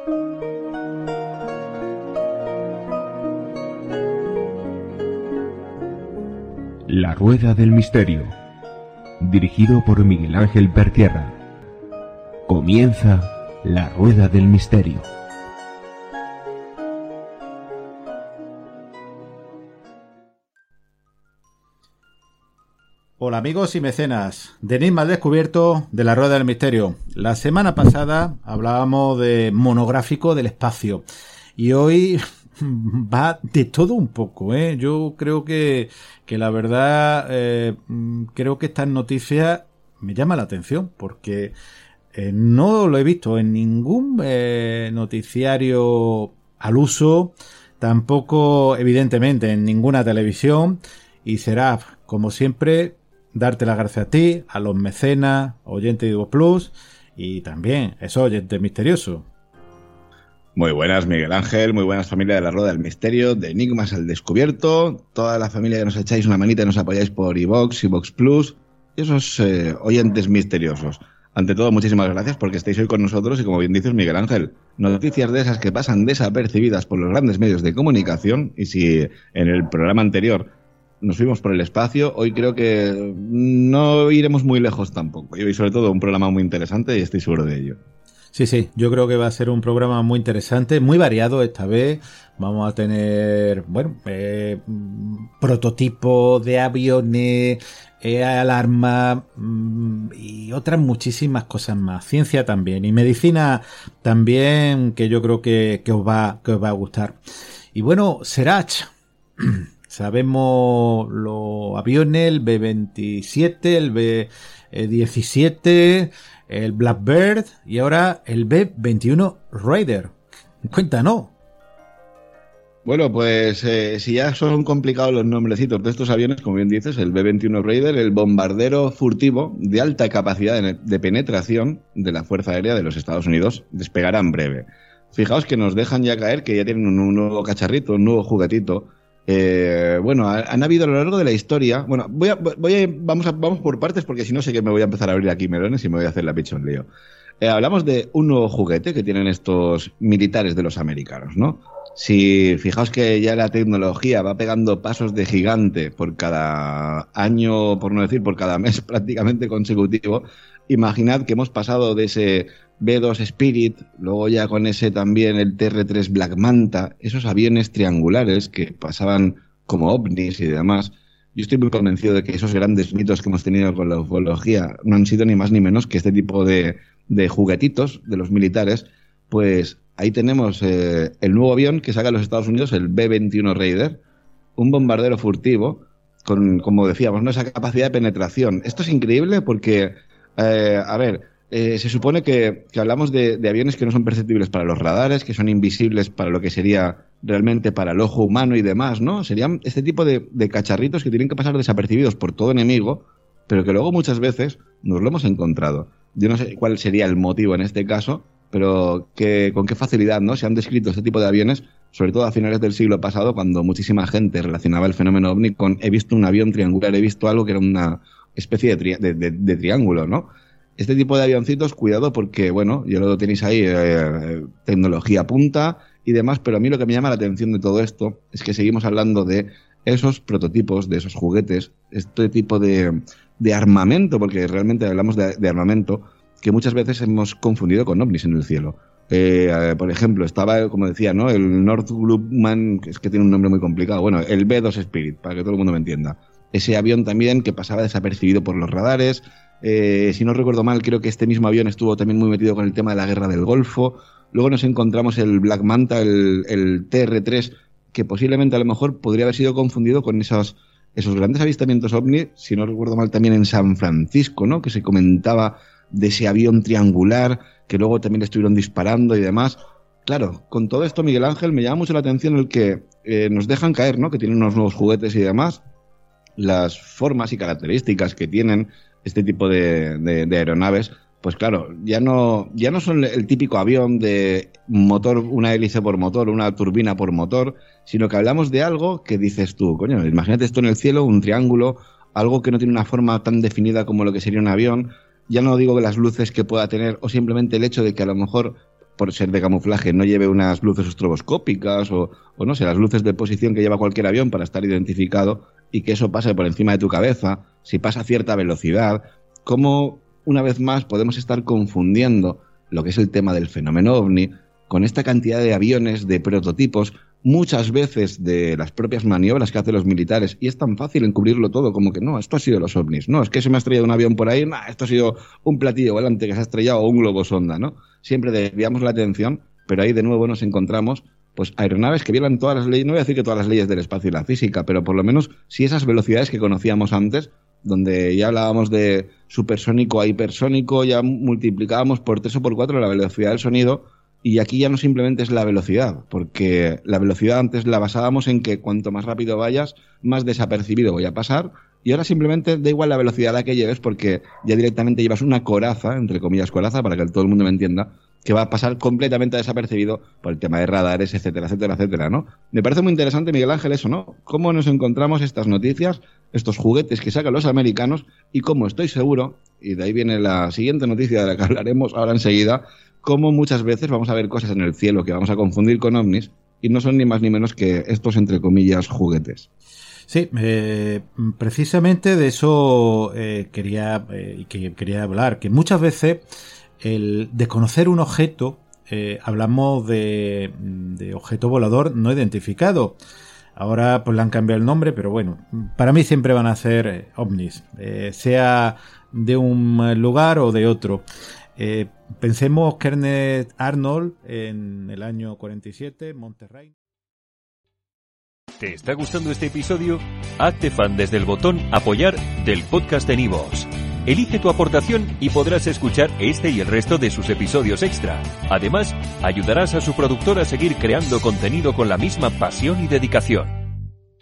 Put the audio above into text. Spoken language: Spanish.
La Rueda del Misterio, dirigido por Miguel Ángel Pertierra. Comienza La Rueda del Misterio. Hola amigos y mecenas de Enigma al Descubierto de La Rueda del Misterio. La semana pasada hablábamos de monográfico del espacio y hoy va de todo un poco, ¿eh? Yo creo que la verdad, creo que estas noticias me llama la atención porque no lo he visto en ningún noticiario al uso, tampoco evidentemente en ninguna televisión, y será, como siempre, darte las gracias a ti, a los mecenas, oyentes de Ivo Plus y también a esos oyentes misteriosos. Muy buenas, Miguel Ángel, muy buenas familia de La Rueda del Misterio, de Enigmas al Descubierto, toda la familia que nos echáis una manita y nos apoyáis por iVoox, iVoox Plus, y esos oyentes misteriosos. Ante todo, muchísimas gracias porque estáis hoy con nosotros y, como bien dices, Miguel Ángel, noticias de esas que pasan desapercibidas por los grandes medios de comunicación, y si en el programa anterior nos fuimos por el espacio, hoy creo que no iremos muy lejos tampoco, y hoy sobre todo un programa muy interesante y estoy seguro de ello. Sí, yo creo que va a ser un programa muy interesante, muy variado esta vez. Vamos a tener, prototipos de aviones, alarmas y otras muchísimas cosas más. Ciencia también y medicina también, que yo creo que os va a gustar. Y bueno, Serach, sabemos los aviones, el B-27, el B-17... el Blackbird y ahora el B-21 Raider. Cuéntanos. Bueno, pues si ya son complicados los nombrecitos de estos aviones, como bien dices, el B-21 Raider, el bombardero furtivo de alta capacidad de penetración de la Fuerza Aérea de los Estados Unidos, despegará en breve. Fijaos que nos dejan ya caer que ya tienen un nuevo cacharrito, un nuevo juguetito. Han habido a lo largo de la historia. Bueno, vamos por partes porque si no sé que me voy a empezar a abrir aquí melones y me voy a hacer la picha un lío. Hablamos de un nuevo juguete que tienen estos militares de los americanos, ¿no? Si fijaos que ya la tecnología va pegando pasos de gigante por cada año, por no decir por cada mes prácticamente consecutivo, imaginad que hemos pasado de ese B-2 Spirit, luego ya con ese también el TR-3 Black Manta, esos aviones triangulares que pasaban como ovnis y demás. Yo estoy muy convencido de que esos grandes mitos que hemos tenido con la ufología no han sido ni más ni menos que este tipo de juguetitos de los militares. Pues ahí tenemos el nuevo avión que saca los Estados Unidos, el B-21 Raider, un bombardero furtivo con, como decíamos, ¿no?, esa capacidad de penetración. Esto es increíble porque, se supone que hablamos de aviones que no son perceptibles para los radares, que son invisibles para lo que sería realmente para el ojo humano y demás, ¿no? Serían este tipo de cacharritos que tienen que pasar desapercibidos por todo enemigo, pero que luego muchas veces nos lo hemos encontrado. Yo no sé cuál sería el motivo en este caso, pero con qué facilidad, ¿no?, se han descrito este tipo de aviones, sobre todo a finales del siglo pasado, cuando muchísima gente relacionaba el fenómeno ovni con he visto un avión triangular, he visto algo que era una especie de triángulo, ¿no? Este tipo de avioncitos, cuidado porque, bueno, ya lo tenéis ahí, tecnología punta y demás, pero a mí lo que me llama la atención de todo esto es que seguimos hablando de esos prototipos, de esos juguetes, este tipo de armamento, porque realmente hablamos de armamento, que muchas veces hemos confundido con ovnis en el cielo. Por ejemplo, estaba, como decía, ¿no?, el Northrupman, que es que tiene un nombre muy complicado, bueno, el B-2 Spirit, para que todo el mundo me entienda. Ese avión también que pasaba desapercibido por los radares. Si no recuerdo mal, creo que este mismo avión estuvo también muy metido con el tema de la guerra del Golfo. Luego nos encontramos el Black Manta, el TR-3, que posiblemente a lo mejor podría haber sido confundido con esos grandes avistamientos ovni, si no recuerdo mal, también en San Francisco, ¿no?, que se comentaba de ese avión triangular, que luego también le estuvieron disparando y demás. Claro, con todo esto, Miguel Ángel, me llama mucho la atención el que nos dejan caer, ¿no?, que tienen unos nuevos juguetes y demás, las formas y características que tienen este tipo de aeronaves, pues claro, ya no son el típico avión de motor, una hélice por motor, una turbina por motor, sino que hablamos de algo que dices tú, coño, imagínate esto en el cielo, un triángulo, algo que no tiene una forma tan definida como lo que sería un avión. Ya no digo que las luces que pueda tener o simplemente el hecho de que a lo mejor por ser de camuflaje, no lleve unas luces estroboscópicas o no sé, las luces de posición que lleva cualquier avión para estar identificado y que eso pase por encima de tu cabeza, si pasa a cierta velocidad, cómo una vez más podemos estar confundiendo lo que es el tema del fenómeno ovni con esta cantidad de aviones, de prototipos, muchas veces de las propias maniobras que hacen los militares, y es tan fácil encubrirlo todo como que no, esto ha sido los ovnis, no, es que se me ha estrellado un avión por ahí, no, esto ha sido un platillo volante que se ha estrellado o un globo sonda, ¿no? Siempre desviamos la atención, pero ahí de nuevo nos encontramos pues aeronaves que violan todas las leyes, no voy a decir que todas las leyes del espacio y la física, pero por lo menos sí esas velocidades que conocíamos antes, donde ya hablábamos de supersónico a hipersónico, ya multiplicábamos por 3 o por 4 la velocidad del sonido, y aquí ya no simplemente es la velocidad, porque la velocidad antes la basábamos en que cuanto más rápido vayas, más desapercibido voy a pasar, y ahora simplemente da igual la velocidad a la que lleves, porque ya directamente llevas una coraza, entre comillas coraza, para que todo el mundo me entienda, que va a pasar completamente desapercibido por el tema de radares, etcétera, etcétera, etcétera, ¿no? Me parece muy interesante, Miguel Ángel, eso, ¿no? Cómo nos encontramos estas noticias, estos juguetes que sacan los americanos, y cómo estoy seguro, y de ahí viene la siguiente noticia de la que hablaremos ahora enseguida, cómo muchas veces vamos a ver cosas en el cielo que vamos a confundir con ovnis, y no son ni más ni menos que estos, entre comillas, juguetes. Sí, precisamente de eso quería hablar, que muchas veces el desconocer un objeto, hablamos de objeto volador no identificado. Ahora pues le han cambiado el nombre, pero bueno, para mí siempre van a ser ovnis, sea de un lugar o de otro. Pensemos Kenneth Arnold en el año 47, Monterrey. ¿Te está gustando este episodio? Hazte fan desde el botón Apoyar del podcast de Nivos. Elige tu aportación y podrás escuchar este y el resto de sus episodios extra. Además, ayudarás a su productor a seguir creando contenido con la misma pasión y dedicación.